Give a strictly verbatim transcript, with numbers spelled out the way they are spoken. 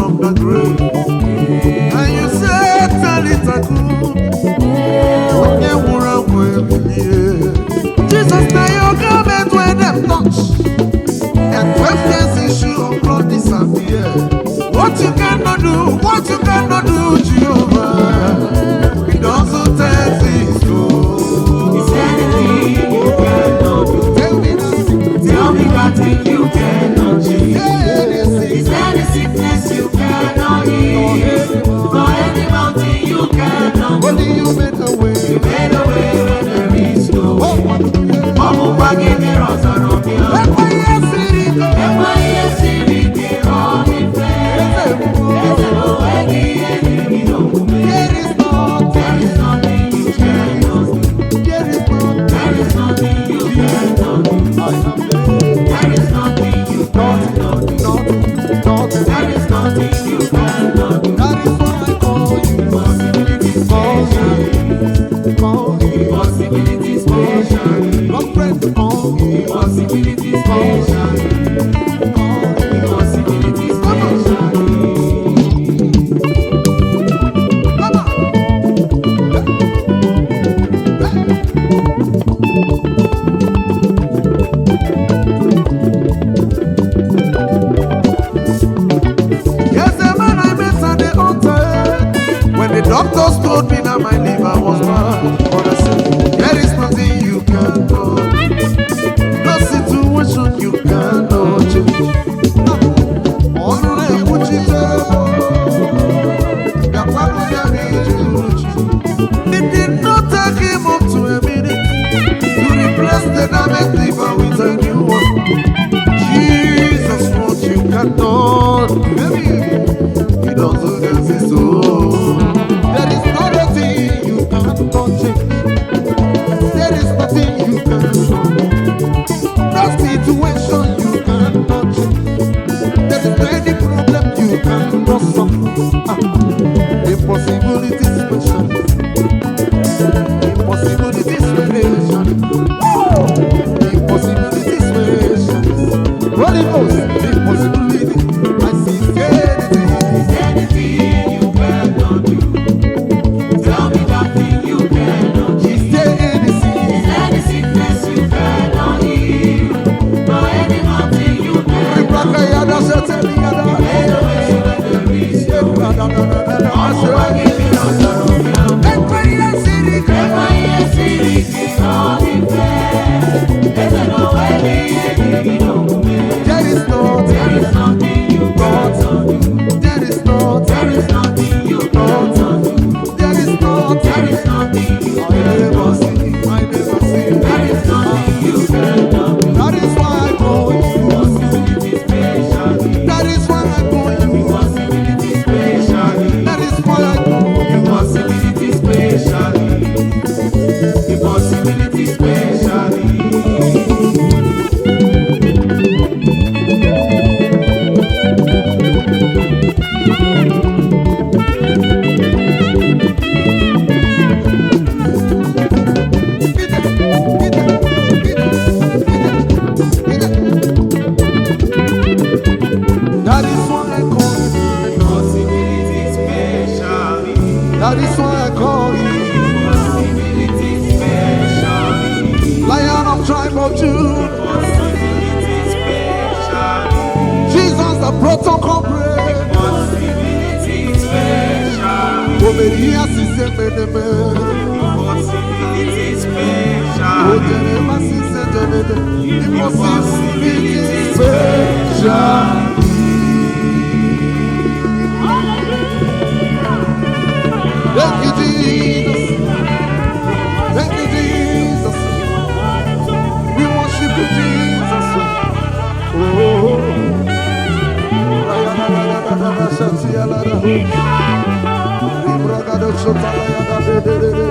from the grave. And you said, tell it a good. When you were away, Jesus, now your garment when them touch. And twelve years issue of blood disappear. What you cannot do, what you cannot do, Jehovah. It also tells his soul. Is there anything you cannot do? Tell me nothing. Tell me nothing you cannot change. Is there any sickness you cannot heal? For any mountain you cannot move? Only you made a way. You made a way when there is no way. Ọmọ wa give me rose and on me. Ẹ̀pọ̀ yẹn sì rí kọ́. Ẹ̀pọ̀ yẹn sì rí kí rán mi fẹ́. Ẹsẹ̀ mo wẹ́ kí ẹni mi ló mú mi. There is nothing. There is nothing you cannot do. There is nothing. There is nothing you cannot do. There is nothing you cannot do. Nothing. Nothing. There is nothing you cannot do. That is why I call you. Possibilities Call special. you. Call you. Possibilities special. Love friend, call you. Possibilities special. Possibilities special. Come on. Yes, the man I met at the altar. When the doctors told me that my liver was bad, but I said, there is nothing you can do. No situation you cannot change. All the way, what you tell? Your papa, your age, it did not take him up to a minute to replace the damaged liver with a new one. Jesus, what you cannot do, he doesn't exist. Oh, there is nothing you cannot change. There is nothing you cannot do. No situation you cannot change. There is any problem you cannot solve. Ah, impossibility special. Impossibility special. Impossibility special. Holy Ghost, impossibility. I see anything. Is there anything you cannot do? Tell me nothing you cannot change. Is there anything? Is there any sickness you cannot heal? For any mountain you cannot move? Yada, Sheteli, Yada. Made a way when there is no way. Yada, Yada, Yada, Ọmọ wa Yada. give me rose and on me. Ẹ̀pọ̀ yẹn sì rí kọ́. Ẹ̀pọ̀ yẹn sì rí kí rán mi fẹ́. Ẹsẹ̀ mo wẹ́ kí ẹni mi ló mú mi. There is nothing. There is nothing you cannot do. There is nothing. There is nothing you cannot do. There is nothing. There is nothing you I never cannot do. see. I never see. There is nothing you cannot do. That is why I call you. Possibilities special. That is why I call you. Possibilities special. That is why I call you. Possibilities special. Possibilities special. That is why I call you. Possibilities special. That is why I call you. Possibilities special. Lion of tribe of Judah. Possibilities special. Jesus, the protocol break. Possibilities special. Oberia sise meneme. Possibilities special. Ojerema sise jeneme. Impossibility special. Thank you, Jesus. Thank you, Jesus. We worship you, Jesus. Oh, oh, oh.